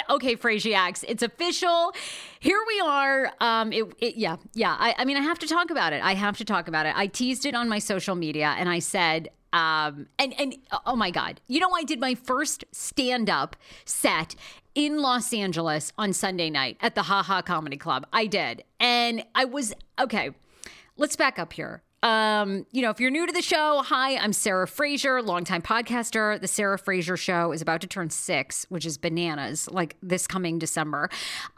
Okay, Frasiacs, it's official. Here we are. Yeah. I mean, I have to talk about it. I teased it on my social media and I said, and oh my God, I did my first stand-up set in Los Angeles on Sunday night at the Ha Ha Comedy Club. I did. And okay, let's back up here. If you're new to the show, hi, I'm Sarah Fraser, longtime podcaster. The Sarah Fraser Show is about to turn 6, which is bananas, like this coming December.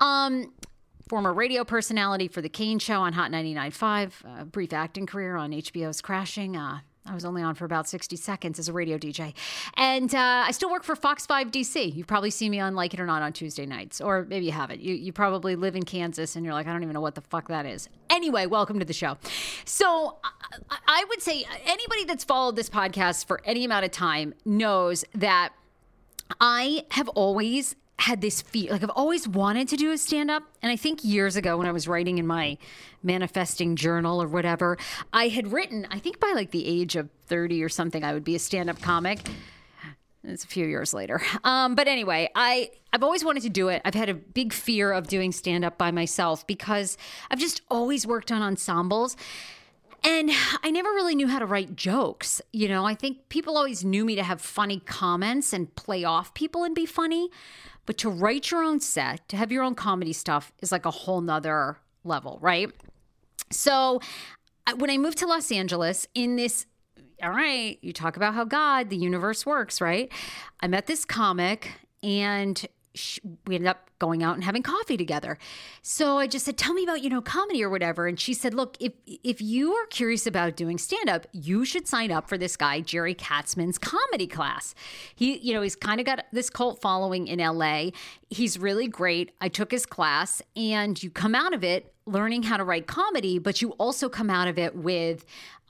Former radio personality for The Kane Show on Hot 99.5, a brief acting career on HBO's Crashing. I was only on for about 60 seconds as a radio DJ. And I still work for Fox 5 DC. You've probably seen me on Like It or Not on Tuesday nights. Or maybe you haven't. You probably live in Kansas and you're like, I don't even know what the fuck that is. Anyway, welcome to the show. So I would say anybody that's followed this podcast for any amount of time knows that I have always had this fear, like I've always wanted to do a stand-up. And I think years ago when I was writing in my manifesting journal or whatever, I had written, I think by like the age of 30 or something, I would be a stand-up comic. It's a few years later. But anyway, I've always wanted to do it. I've had a big fear of doing stand-up by myself because I've just always worked on ensembles. And I never really knew how to write jokes. I think people always knew me to have funny comments and play off people and be funny. But to write your own set, to have your own comedy stuff is like a whole nother level, right? So when I moved to Los Angeles in this, all right, you talk about how God, the universe works, right? I met this comic and we ended up going out and having coffee together. So I just said, tell me about, comedy or whatever. And she said, look, if you are curious about doing stand-up, you should sign up for this guy, Jerry Katzman's comedy class. He's kind of got this cult following in LA. He's really great. I took his class and you come out of it learning how to write comedy, but you also come out of it with,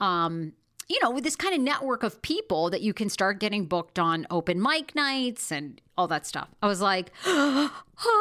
with this kind of network of people that you can start getting booked on open mic nights and all that stuff. I was like, okay.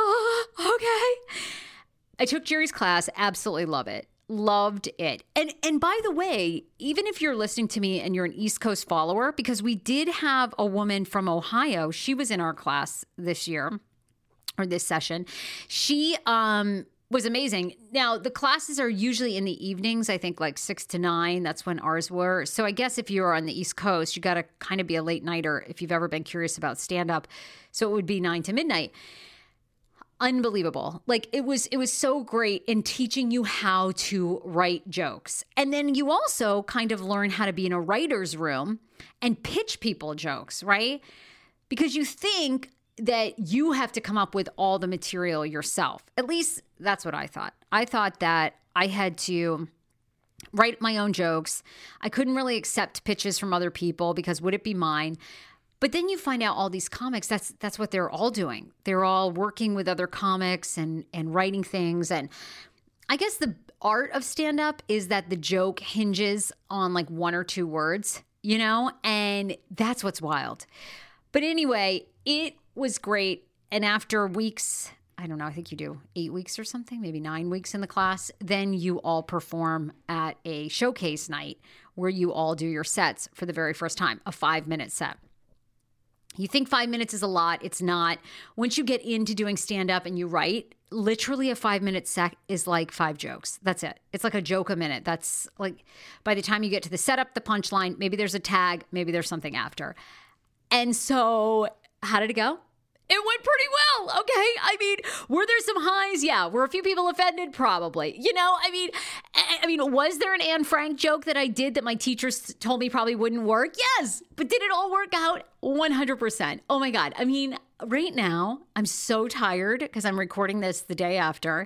I took Jerry's class, absolutely loved it. And by the way, even if you're listening to me and you're an East Coast follower, because we did have a woman from Ohio, she was in our class this year or this session. She was amazing. Now, the classes are usually in the evenings, I think like 6 to 9. That's when ours were. So I guess if you're on the East Coast, you got to kind of be a late nighter if you've ever been curious about stand-up. So it would be 9 to midnight. Unbelievable. Like it was so great in teaching you how to write jokes. And then you also kind of learn how to be in a writer's room and pitch people jokes, right? Because you think that you have to come up with all the material yourself. At least that's what I thought. I thought that I had to write my own jokes. I couldn't really accept pitches from other people because would it be mine? But then you find out all these comics, that's what they're all doing. They're all working with other comics and writing things. And I guess the art of stand-up is that the joke hinges on like 1 or 2 words, and that's what's wild. But anyway, it was great. And after weeks, I don't know, I think you do 8 weeks or something, maybe 9 weeks in the class, then you all perform at a showcase night where you all do your sets for the very first time, a 5-minute set. You think 5 minutes is a lot. It's not. Once you get into doing stand-up and you write, literally a 5-minute set is like 5 jokes. That's it. It's like a joke a minute. That's like by the time you get to the setup, the punchline, maybe there's a tag, maybe there's something after. And so how did it go? It went pretty well, okay? I mean, were there some highs? Yeah. Were a few people offended? Probably. I mean, was there an Anne Frank joke that I did that my teachers told me probably wouldn't work? Yes. But did it all work out? 100%. Oh my God. I mean, right now, I'm so tired because I'm recording this the day after.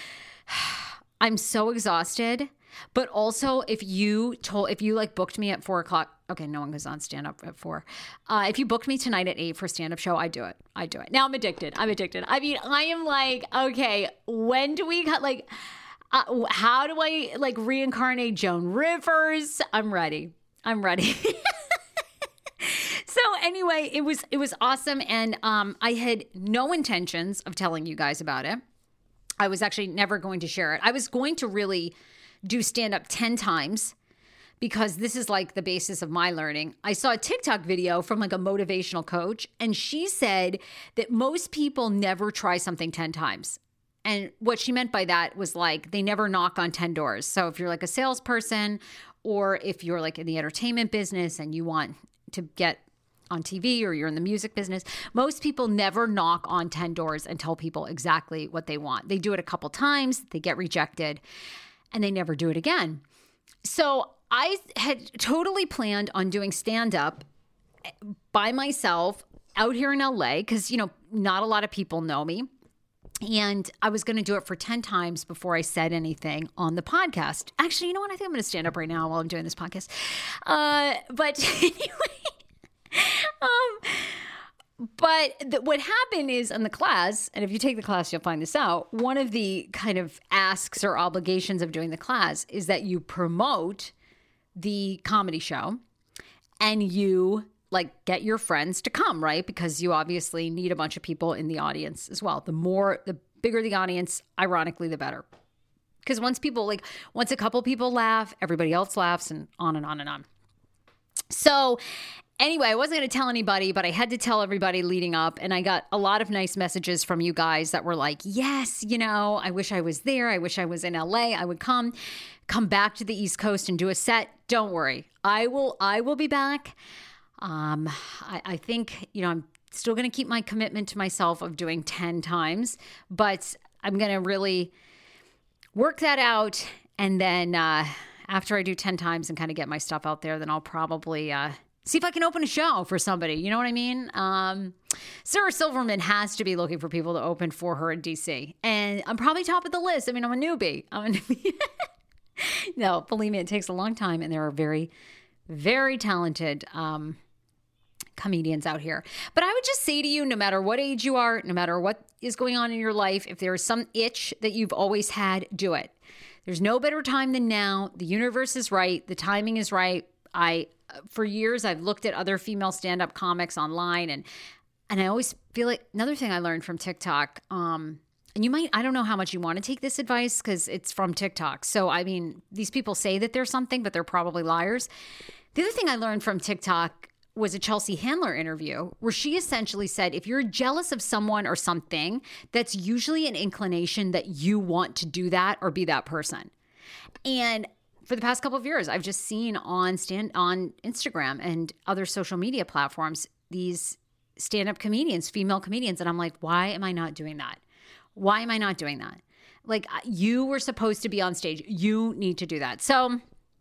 I'm so exhausted. But also, if you booked me at 4:00, okay, no one goes on stand up at 4. If you booked me tonight at 8 for a stand up show, I do it. Now I'm addicted. I mean, I am like, okay, when do we cut? Like, how do I like reincarnate Joan Rivers? I'm ready. So anyway, it was awesome, and I had no intentions of telling you guys about it. I was actually never going to share it. I was going to really do stand-up 10 times because this is like the basis of my learning. I saw a TikTok video from like a motivational coach, and she said that most people never try something 10 times. And what she meant by that was like they never knock on 10 doors. So if you're like a salesperson, or if you're like in the entertainment business and you want to get on TV, or you're in the music business, most people never knock on 10 doors and tell people exactly what they want. They do it a couple times, they get rejected, and they never do it again. So I had totally planned on doing stand-up by myself out here in LA because, you know, not a lot of people know me. And I was going to do it for 10 times before I said anything on the podcast. Actually, you know what? I think I'm going to stand up right now while I'm doing this podcast. But anyway, what happened is in the class, and if you take the class, you'll find this out, one of the kind of asks or obligations of doing the class is that you promote the comedy show and you like get your friends to come, right? Because you obviously need a bunch of people in the audience as well. The bigger the audience, ironically, the better. Because once a couple people laugh, everybody else laughs, and on and on and on. So anyway, I wasn't going to tell anybody, but I had to tell everybody leading up. And I got a lot of nice messages from you guys that were like, yes, you know, I wish I was there. I wish I was in LA. I would come back to the East Coast and do a set. Don't worry. I will be back. I think, you know, I'm still going to keep my commitment to myself of doing 10 times, but I'm going to really work that out. And then after I do 10 times and kind of get my stuff out there, then I'll probably see if I can open a show for somebody. You know what I mean? Sarah Silverman has to be looking for people to open for her in DC. And I'm probably top of the list. I mean, I'm a newbie. No, believe me, it takes a long time. And there are very, very talented comedians out here. But I would just say to you, no matter what age you are, no matter what is going on in your life, if there is some itch that you've always had, do it. There's no better time than now. The universe is right. The timing is right. For years, I've looked at other female stand-up comics online, and I always feel like another thing I learned from TikTok, and I don't know how much you want to take this advice because it's from TikTok. So, I mean, these people say that they're something, but they're probably liars. The other thing I learned from TikTok was a Chelsea Handler interview where she essentially said, if you're jealous of someone or something, that's usually an inclination that you want to do that or be that person. And for the past couple of years, I've just seen on Instagram and other social media platforms, these stand-up comedians, female comedians, and I'm like, why am I not doing that? Why am I not doing that? Like, you were supposed to be on stage. You need to do that. So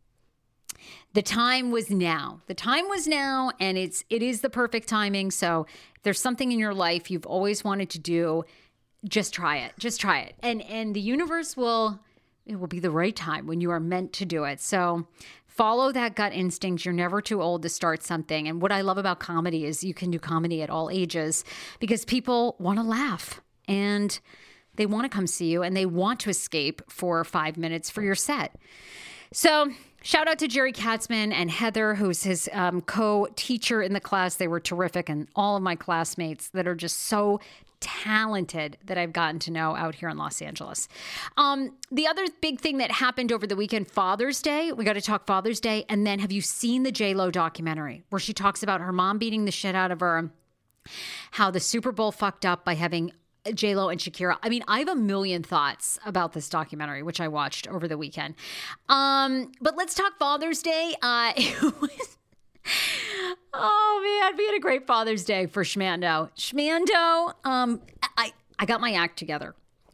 the time was now. The time was now, and it is the perfect timing. So if there's something in your life you've always wanted to do, just try it. Just try it. And the universe it will be the right time when you are meant to do it. So follow that gut instinct. You're never too old to start something. And what I love about comedy is you can do comedy at all ages because people want to laugh and they want to come see you and they want to escape for 5 minutes for your set. So shout out to Jerry Katzman and Heather, who's his co-teacher in the class. They were terrific, and all of my classmates that are just so talented that I've gotten to know out here in Los Angeles. The other big thing that happened over the weekend, Father's Day, we got to talk Father's Day. And then have you seen the J-Lo documentary where she talks about her mom beating the shit out of her, how the Super Bowl fucked up by having J-Lo and Shakira? I mean, I have a million thoughts about this documentary, which I watched over the weekend. But let's talk Father's Day. Oh man, we had a great Father's Day for Schmando. I got my act together.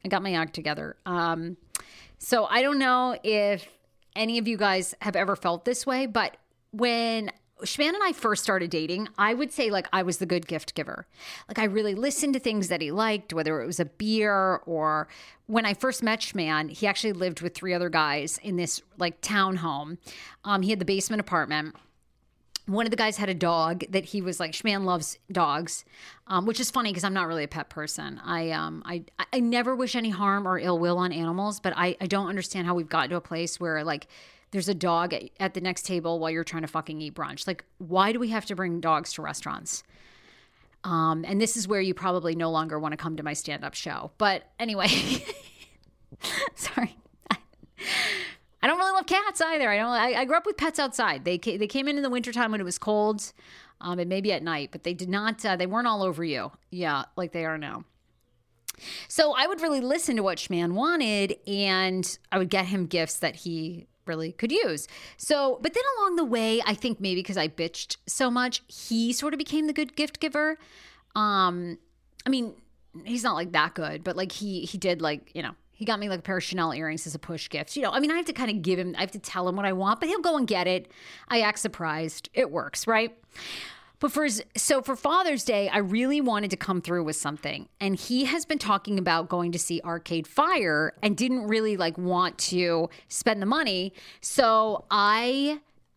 So I don't know if any of you guys have ever felt this way, but when Schman and I first started dating, I would say like I was the good gift giver. Like I really listened to things that he liked, whether it was a beer or when I first met Schman, he actually lived with 3 other guys in this like townhome. He had the basement apartment. One of the guys had a dog that he was like, Schman loves dogs, which is funny because I'm not really a pet person. I never wish any harm or ill will on animals, but I don't understand how we've gotten to a place where like there's a dog at the next table while you're trying to fucking eat brunch. Like, why do we have to bring dogs to restaurants? And this is where you probably no longer want to come to my stand-up show. But anyway, sorry. I don't really love cats either. I grew up with pets outside. They came in the wintertime when it was cold, and maybe at night, but they did not. They weren't all over you, yeah, like they are now. So I would really listen to what Schman wanted, and I would get him gifts that he really could use. So, but then along the way, I think maybe because I bitched so much, he sort of became the good gift giver. I mean, he's not like that good, but like he did, like, you know, he got me like a pair of Chanel earrings as a push gift. You know, I mean, I have to kind of give him, I have to tell him what I want, but he'll go and get it. I act surprised. It works, right? But for Father's Day, I really wanted to come through with something. And he has been talking about going to see Arcade Fire and didn't really like want to spend the money. So I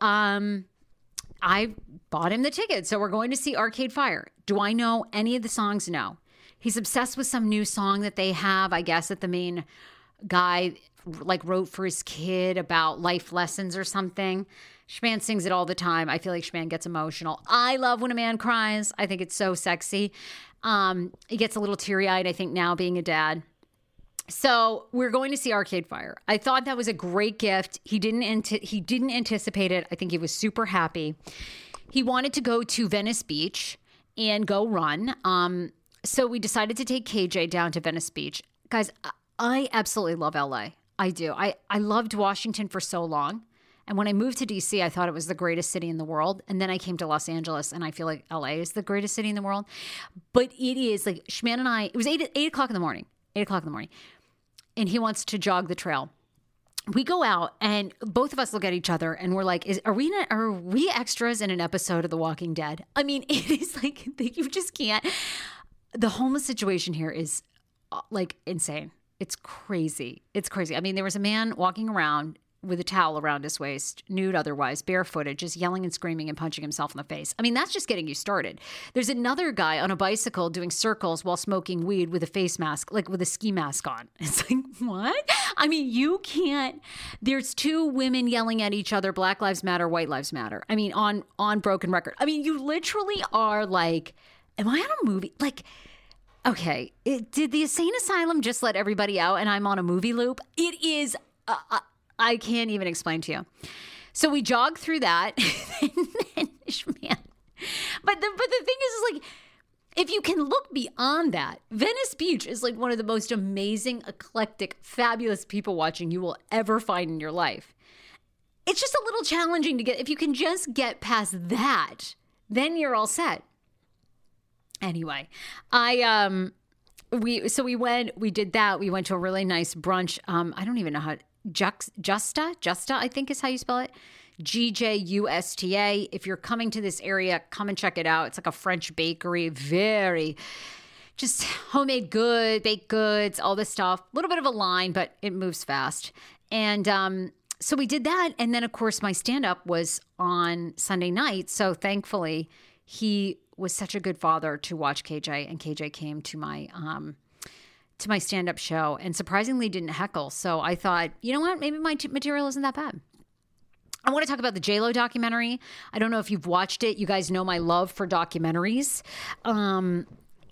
bought him the ticket. So we're going to see Arcade Fire. Do I know any of the songs? No. He's obsessed with some new song that they have, I guess, that the main guy like wrote for his kid about life lessons or something. Schman sings it all the time. I feel like Schman gets emotional. I love when a man cries. I think it's so sexy. He gets a little teary-eyed, I think, now being a dad. So we're going to see Arcade Fire. I thought that was a great gift. He didn't anticipate it. I think he was super happy. He wanted to go to Venice Beach and go run. So we decided to take KJ down to Venice Beach. Guys, I absolutely love LA. I do. I loved Washington for so long. And when I moved to DC, I thought it was the greatest city in the world. And then I came to Los Angeles and I feel like LA is the greatest city in the world. But it is like Schman and I, it was 8 o'clock in the morning, and he wants to jog the trail. We go out and both of us look at each other and we're like, are we extras in an episode of The Walking Dead? I mean, it is like, you just can't. The homeless situation here is like insane. It's crazy. It's crazy. I mean, there was a man walking around with a towel around his waist, nude otherwise, barefooted, just yelling and screaming and punching himself in the face. I mean, that's just getting you started. There's another guy on a bicycle doing circles while smoking weed with a face mask, like with a ski mask on. It's like, what? I mean, you can't. There's two women yelling at each other, Black Lives Matter, White Lives Matter. I mean, on broken record. I mean, you literally are like, am I on a movie? Like, okay, did the insane asylum just let everybody out and I'm on a movie loop? It is, I can't even explain to you. So we jog through that. Man. But the thing is like, if you can look beyond that, Venice Beach is like one of the most amazing, eclectic, fabulous people watching you will ever find in your life. It's just a little challenging to get. If you can just get past that, then you're all set. Anyway, we did that. We went to a really nice brunch. I don't even know how, Justa, I think is how you spell it. GJUSTA. If you're coming to this area, come and check it out. It's like a French bakery, very just homemade baked goods, all this stuff. A little bit of a line, but it moves fast. And so we did that. And then, of course, my stand-up was on Sunday night. So thankfully, he was such a good father to watch KJ, and KJ came to my stand-up show and surprisingly didn't heckle. So I thought, you know what? Maybe my material isn't that bad. I want to talk about the J-Lo documentary. I don't know if you've watched it. You guys know my love for documentaries. I'm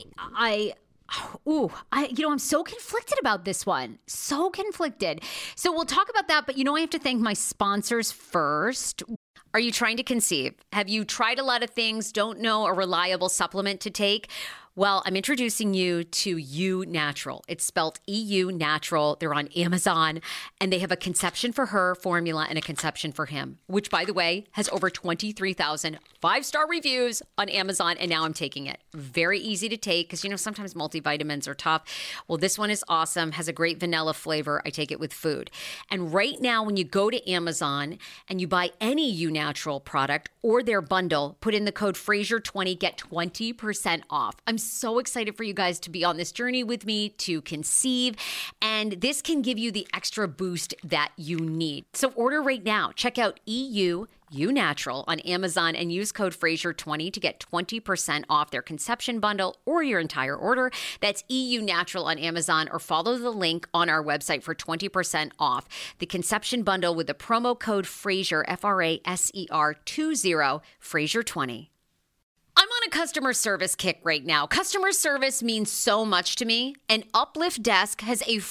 so conflicted about this one. So conflicted. So we'll talk about that, but I have to thank my sponsors first. Are you trying to conceive? Have you tried a lot of things, don't know a reliable supplement to take? Well, I'm introducing you to Eu Natural. It's spelled EU Natural. They're on Amazon, and they have a conception for her formula and a conception for him, which, by the way, has over 23,000 5-star reviews on Amazon, and now I'm taking it. Very easy to take because, sometimes multivitamins are tough. Well, this one is awesome, has a great vanilla flavor. I take it with food. And right now, when you go to Amazon and you buy any Eu Natural product or their bundle, put in the code Fraser20, get 20% off. I'm so excited for you guys to be on this journey with me to conceive, and this can give you the extra boost that you need. So order right now. Check out EU Natural on Amazon and use code Fraser20 to get 20% off their conception bundle or your entire order. That's EU Natural on Amazon, or follow the link on our website for 20% off the conception bundle with the promo code Fraser, FRASER20, Fraser20. I'm on a customer service kick right now. Customer service means so much to me, and Uplift Desk has a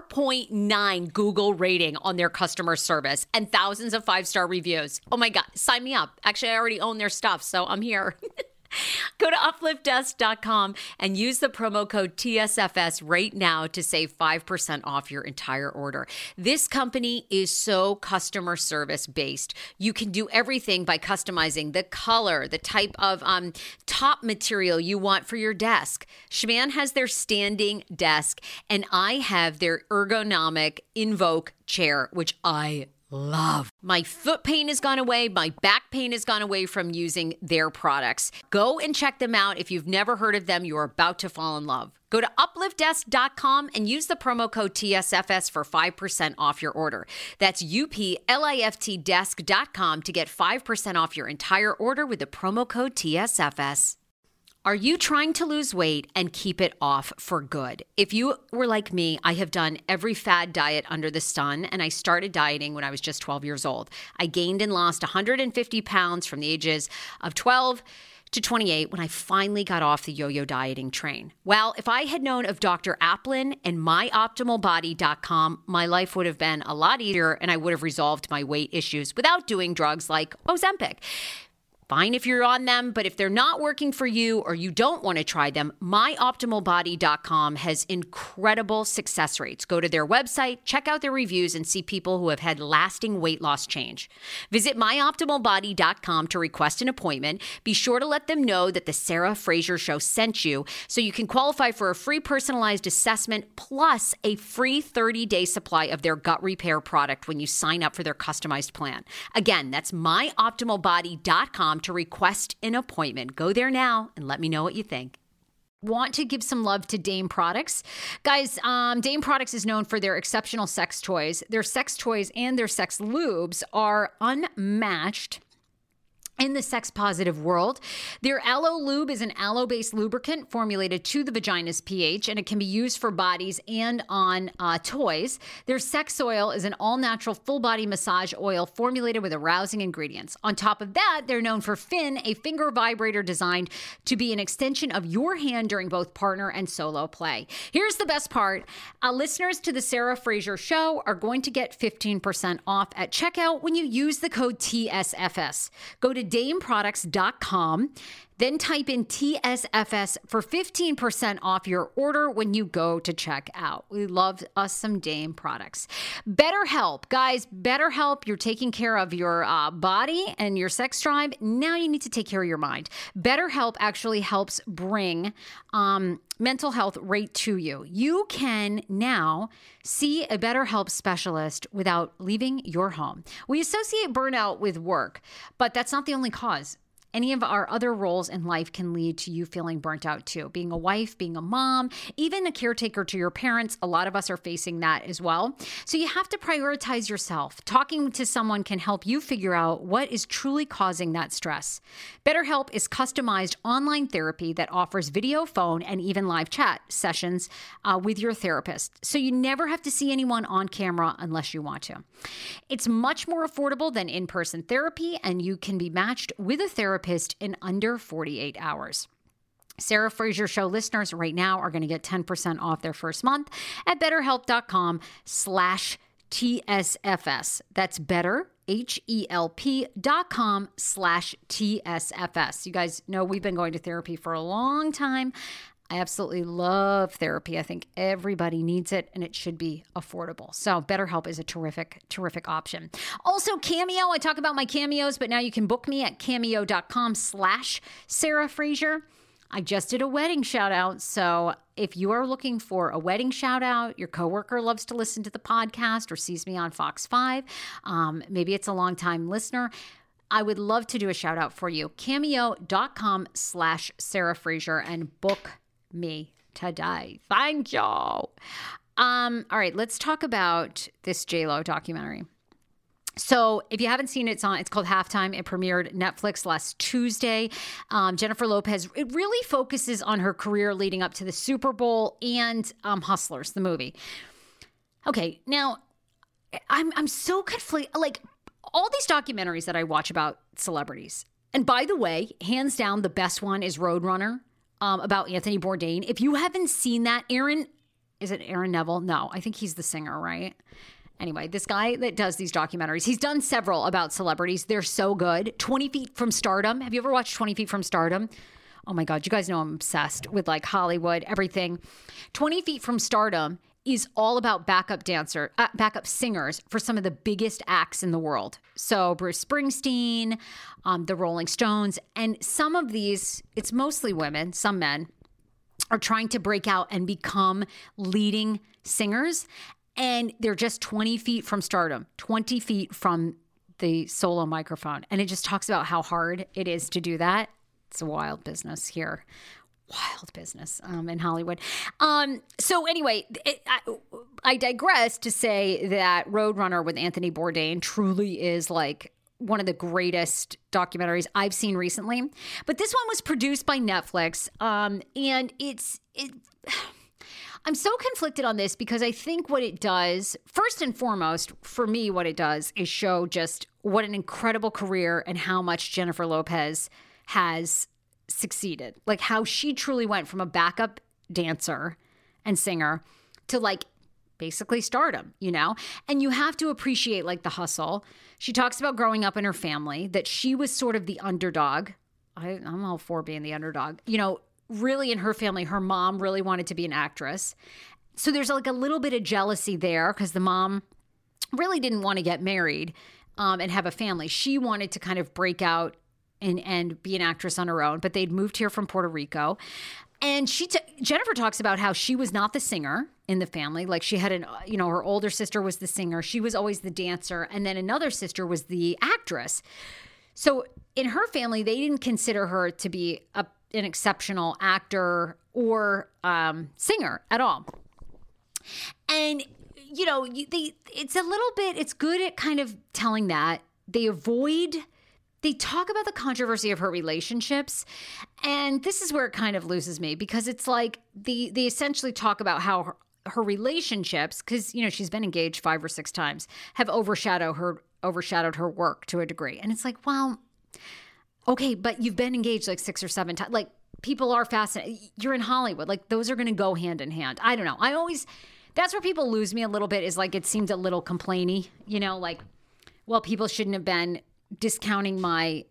4.9 Google rating on their customer service and thousands of 5-star reviews. Oh my God, sign me up. Actually, I already own their stuff, so I'm here. Go to upliftdesk.com and use the promo code TSFS right now to save 5% off your entire order. This company is so customer service based. You can do everything by customizing the color, the type of top material you want for your desk. Schman has their standing desk, and I have their ergonomic Invoke chair, which I love. My foot pain has gone away. My back pain has gone away from using their products. Go and check them out. If you've never heard of them, you're about to fall in love. Go to upliftdesk.com and use the promo code TSFS for 5% off your order. That's upliftdesk.com to get 5% off your entire order with the promo code TSFS. Are you trying to lose weight and keep it off for good? If you were like me, I have done every fad diet under the sun, and I started dieting when I was just 12 years old. I gained and lost 150 pounds from the ages of 12 to 28 when I finally got off the yo-yo dieting train. Well, if I had known of Dr. Aplin and myoptimalbody.com, my life would have been a lot easier, and I would have resolved my weight issues without doing drugs like Ozempic. Fine if you're on them, but if they're not working for you or you don't want to try them, myoptimalbody.com has incredible success rates. Go to their website, check out their reviews, and see people who have had lasting weight loss change. Visit myoptimalbody.com to request an appointment. Be sure to let them know that the Sarah Fraser Show sent you so you can qualify for a free personalized assessment plus a free 30-day supply of their gut repair product when you sign up for their customized plan. Again, that's myoptimalbody.com to request an appointment. Go there now and let me know what you think. Want to give some love to Dame Products? Guys, Dame Products is known for their exceptional sex toys. Their sex toys and their sex lubes are unmatched in the sex-positive world. Their Aloe Lube is an aloe-based lubricant formulated to the vagina's pH, and it can be used for bodies and on toys. Their Sex Oil is an all-natural, full-body massage oil formulated with arousing ingredients. On top of that, they're known for Fin, a finger vibrator designed to be an extension of your hand during both partner and solo play. Here's the best part. Listeners to the Sarah Fraser Show are going to get 15% off at checkout when you use the code TSFS. Go to dameproducts.com, then type in TSFS for 15% off your order when you go to check out. We love us some Dame Products. BetterHelp. Guys, BetterHelp, you're taking care of your body and your sex drive. Now you need to take care of your mind. BetterHelp actually helps bring mental health right to you. You can now see a BetterHelp specialist without leaving your home. We associate burnout with work, but that's not the only cause. Any of our other roles in life can lead to you feeling burnt out too. Being a wife, being a mom, even a caretaker to your parents. A lot of us are facing that as well. So you have to prioritize yourself. Talking to someone can help you figure out what is truly causing that stress. BetterHelp is customized online therapy that offers video, phone, and even live chat sessions with your therapist. So you never have to see anyone on camera unless you want to. It's much more affordable than in-person therapy, and you can be matched with a therapist in under 48 hours. Sarah Fraser Show listeners right now are going to get 10% off their first month at betterhelp.com/TSFS. That's better, HELP.com/TSFS. You guys know we've been going to therapy for a long time. I absolutely love therapy. I think everybody needs it, and it should be affordable. So BetterHelp is a terrific, terrific option. Also, Cameo. I talk about my cameos, but now you can book me at cameo.com/Sarah Fraser. I just did a wedding shout out. So if you are looking for a wedding shout out, your coworker loves to listen to the podcast or sees me on Fox 5, maybe it's a longtime listener, I would love to do a shout out for you. Cameo.com/Sarah Fraser and book me today. Thank y'all. All right, let's talk about this J-Lo documentary. So if you haven't seen it, it's called Halftime. It premiered Netflix last Tuesday. Jennifer Lopez, it really focuses on her career leading up to the Super Bowl and Hustlers, the movie. Okay, now I'm so conflicted. Like all these documentaries that I watch about celebrities, And by the way, hands down, the best one is Roadrunner, about Anthony Bourdain. If you haven't seen that, is it Aaron Neville? No, I think he's the singer, right? Anyway, this guy that does these documentaries, he's done several about celebrities. They're so good. 20 Feet from Stardom. Have you ever watched 20 Feet from Stardom? Oh my God, you guys know I'm obsessed with like Hollywood, everything. 20 Feet from Stardom is all about backup singers for some of the biggest acts in the world. So Bruce Springsteen, the Rolling Stones, and some of these, it's mostly women, some men, are trying to break out and become leading singers. And they're just 20 feet from stardom, 20 feet from the solo microphone. And it just talks about how hard it is to do that. It's a wild business here. Wild business in Hollywood. So anyway, I digress to say that Roadrunner with Anthony Bourdain truly is like one of the greatest documentaries I've seen recently. But this one was produced by Netflix, and I'm so conflicted on this because I think what it does, first and foremost, for me, what it does is show just what an incredible career and how much Jennifer Lopez has succeeded. Like how she truly went from a backup dancer and singer to like basically stardom, you know? And you have to appreciate like the hustle. She talks about growing up in her family, that she was sort of the underdog. I'm all for being the underdog. You know, really in her family, her mom really wanted to be an actress. So there's like a little bit of jealousy there because the mom really didn't want to get married and have a family. She wanted to kind of break out and be an actress on her own, but they'd moved here from Puerto Rico. And Jennifer talks about how she was not the singer in the family. Like she had her older sister was the singer. She was always the dancer. And then another sister was the actress. So in her family, they didn't consider her to be an exceptional actor or singer at all. And, you know, it's good at kind of telling that. They talk about the controversy of her relationships. And this is where it kind of loses me because it's like they essentially talk about how her relationships, because, you know, she's been engaged 5 or 6 times, have overshadowed her work to a degree. And it's like, well, okay, but you've been engaged like 6 or 7 times. Like people are fascinated. You're in Hollywood. Like those are going to go hand in hand. I don't know. That's where people lose me a little bit is like it seemed a little complainy, you know, like, well, people shouldn't have been discounting my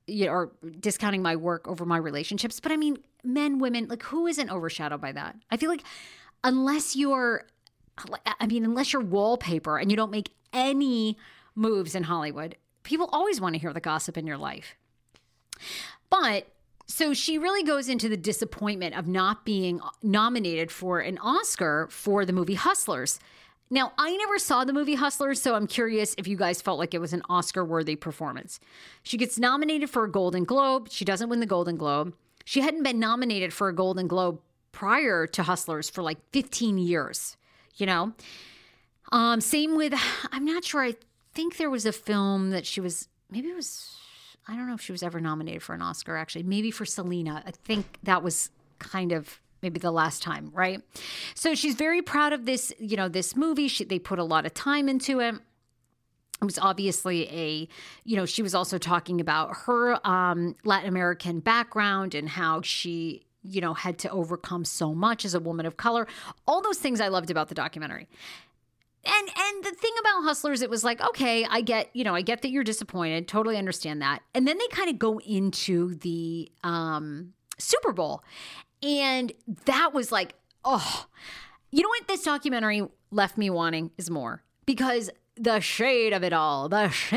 work over my relationships. But I mean, men, women, like who isn't overshadowed by that? I feel like unless you're wallpaper and you don't make any moves in Hollywood, people always want to hear the gossip in your life. But so she really goes into the disappointment of not being nominated for an Oscar for the movie Hustlers. Now, I never saw the movie Hustlers, so I'm curious if you guys felt like it was an Oscar-worthy performance. She gets nominated for a Golden Globe. She doesn't win the Golden Globe. She hadn't been nominated for a Golden Globe prior to Hustlers for like 15 years, you know? Same with, I'm not sure, I think there was a film that I don't know if she was ever nominated for an Oscar, actually. Maybe for Selena. I think that was kind of maybe the last time, right? So she's very proud of this, you know, this movie. They put a lot of time into it. It was obviously she was also talking about her Latin American background and how she, you know, had to overcome so much as a woman of color. All those things I loved about the documentary. And the thing about Hustlers, it was like, okay, I get that you're disappointed. Totally understand that. And then they kind of go into the Super Bowl. And that was like, oh, you know what this documentary left me wanting is more. Because the shade of it all,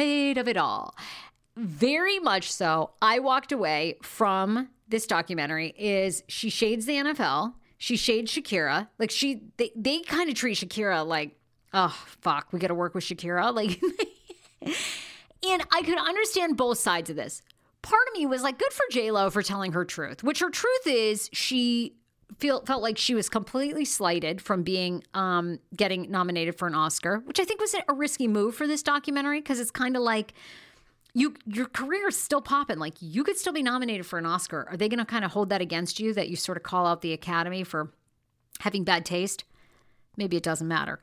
very much so, I walked away from this documentary is she shades the NFL. She shades Shakira. Like they kind of treat Shakira like, oh, fuck, we got to work with Shakira. Like, and I could understand both sides of this. Part of me was like, good for J-Lo for telling her truth, which her truth is she felt like she was completely slighted from being getting nominated for an Oscar, which I think was a risky move for this documentary because it's kind of like your career is still popping. Like you could still be nominated for an Oscar. Are they going to kind of hold that against you that you sort of call out the Academy for having bad taste? Maybe it doesn't matter.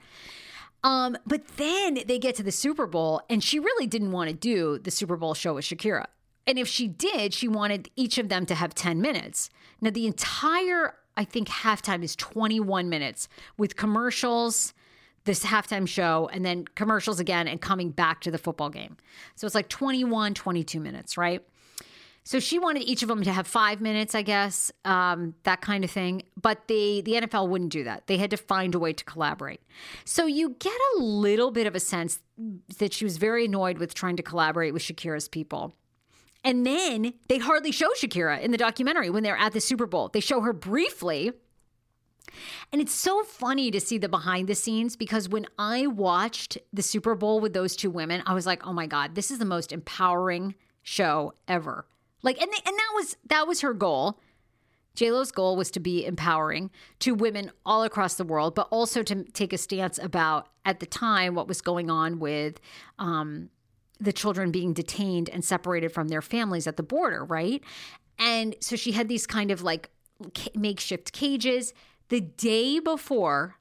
But then they get to the Super Bowl and she really didn't want to do the Super Bowl show with Shakira. And if she did, she wanted each of them to have 10 minutes. Now, the entire, I think, halftime is 21 minutes with commercials, this halftime show, and then commercials again and coming back to the football game. So it's like 21, 22 minutes, right? So she wanted each of them to have 5 minutes, I guess, that kind of thing. But the NFL wouldn't do that. They had to find a way to collaborate. So you get a little bit of a sense that she was very annoyed with trying to collaborate with Shakira's people. And then they hardly show Shakira in the documentary when they're at the Super Bowl. They show her briefly. And it's so funny to see the behind the scenes because when I watched the Super Bowl with those two women, I was like, oh my God, this is the most empowering show ever. Like, and that was her goal. J-Lo's goal was to be empowering to women all across the world, but also to take a stance about, at the time, what was going on with the children being detained and separated from their families at the border, right? And so she had these kind of like makeshift cages. The day before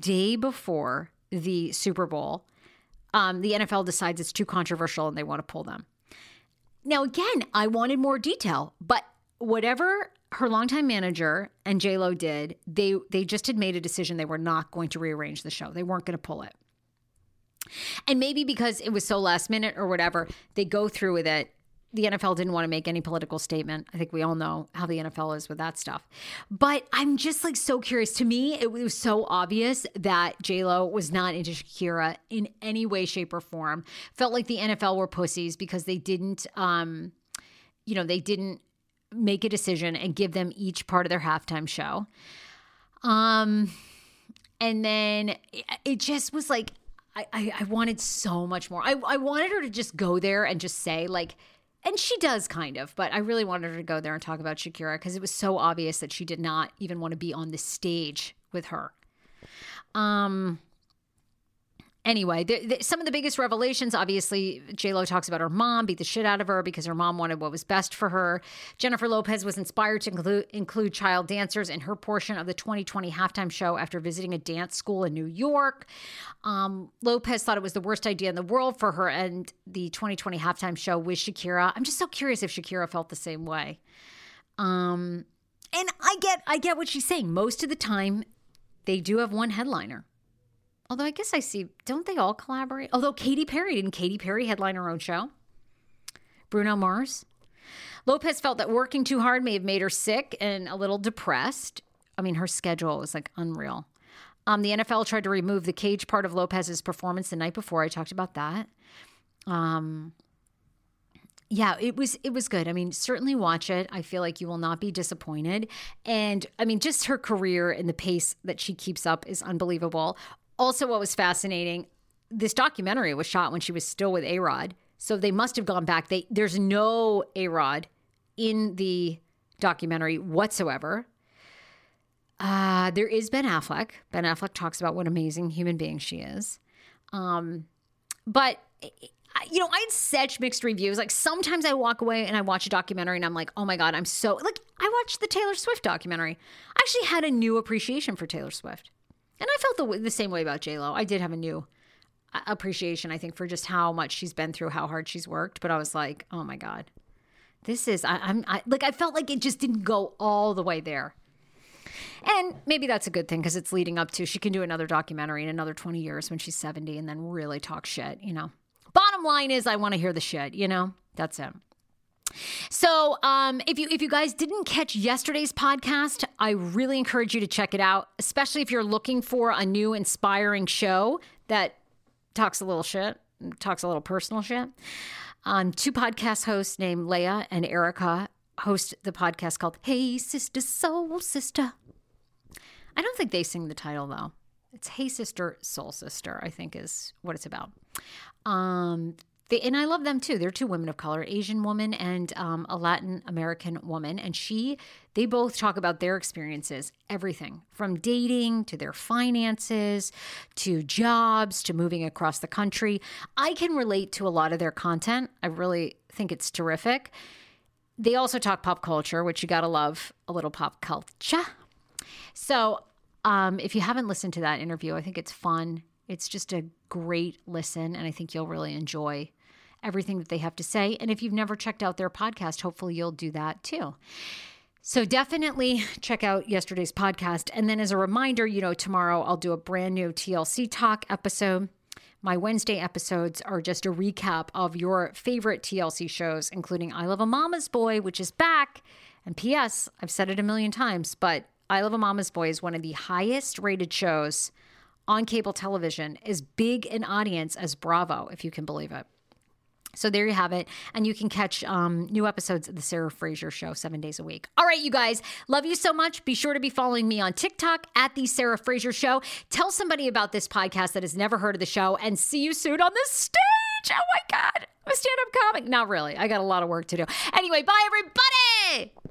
the Super Bowl, the NFL decides it's too controversial and they want to pull them. Now, again, I wanted more detail, but whatever her longtime manager and J-Lo did, they just had made a decision they were not going to rearrange the show. They weren't going to pull it. And maybe because it was so last minute or whatever, they go through with it. The NFL didn't want to make any political statement. I think we all know how the NFL is with that stuff. But I'm just like so curious. To me, it was so obvious that J-Lo was not into Shakira in any way, shape, or form. Felt like the NFL were pussies because they didn't, they didn't make a decision and give them each part of their halftime show. And then it just was like, I wanted so much more. I wanted her to just go there and just say like, and she does kind of, but I really wanted her to go there and talk about Shakira because it was so obvious that she did not even want to be on the stage with her. Anyway, some of the biggest revelations, obviously, J-Lo talks about her mom beat the shit out of her because her mom wanted what was best for her. Jennifer Lopez was inspired to include child dancers in her portion of the 2020 halftime show after visiting a dance school in New York. Lopez thought it was the worst idea in the world for her and the 2020 halftime show with Shakira. I'm just so curious if Shakira felt the same way. And I get what she's saying. Most of the time, they do have one headliner. Although I guess I see, don't they all collaborate? Although didn't Katy Perry headline her own show? Bruno Mars? Lopez felt that working too hard may have made her sick and a little depressed. I mean, her schedule was like unreal. The NFL tried to remove the cage part of Lopez's performance the night before. I talked about that. Yeah, it was good. I mean, certainly watch it. I feel like you will not be disappointed. And I mean, just her career and the pace that she keeps up is unbelievable. Also, what was fascinating, this documentary was shot when she was still with A-Rod. So they must have gone back. There's no A-Rod in the documentary whatsoever. There is Ben Affleck. Ben Affleck talks about what an amazing human being she is. But, I had such mixed reviews. Like sometimes I walk away and I watch a documentary and I'm like, oh my God, I watched the Taylor Swift documentary. I actually had a new appreciation for Taylor Swift. And I felt the same way about J-Lo. I did have a new appreciation, I think, for just how much she's been through, how hard she's worked. But I was like, oh my God, this is, I felt like it just didn't go all the way there. And maybe that's a good thing because it's leading up to, she can do another documentary in another 20 years when she's 70 and then really talk shit, Bottom line is I want to hear the shit, That's it. So if you guys didn't catch yesterday's podcast, I really encourage you to check it out, especially if you're looking for a new inspiring show that talks a little shit, talks a little personal shit. Two podcast hosts named Leah and Erica host the podcast called Hey Sister Soul Sister. I don't think they sing the title though. It's Hey Sister Soul Sister, I think is what it's about. And I love them too. They're two women of color, Asian woman and a Latin American woman. And they both talk about their experiences, everything from dating to their finances, to jobs, to moving across the country. I can relate to a lot of their content. I really think it's terrific. They also talk pop culture, which you got to love a little pop culture. So if you haven't listened to that interview, I think it's fun. It's just a great listen. And I think you'll really enjoy everything that they have to say. And if you've never checked out their podcast, hopefully you'll do that too. So definitely check out yesterday's podcast. And then as a reminder, tomorrow I'll do a brand new TLC Talk episode. My Wednesday episodes are just a recap of your favorite TLC shows, including I Love a Mama's Boy, which is back. And P.S., I've said it a million times, but I Love a Mama's Boy is one of the highest rated shows on cable television, as big an audience as Bravo, if you can believe it. So there you have it. And you can catch new episodes of The Sarah Fraser Show 7 days a week. All right, you guys, love you so much. Be sure to be following me on TikTok at The Sarah Fraser Show. Tell somebody about this podcast that has never heard of the show, and see you soon on the stage. Oh my God, I'm a stand-up comic. Not really. I got a lot of work to do. Anyway, bye, everybody.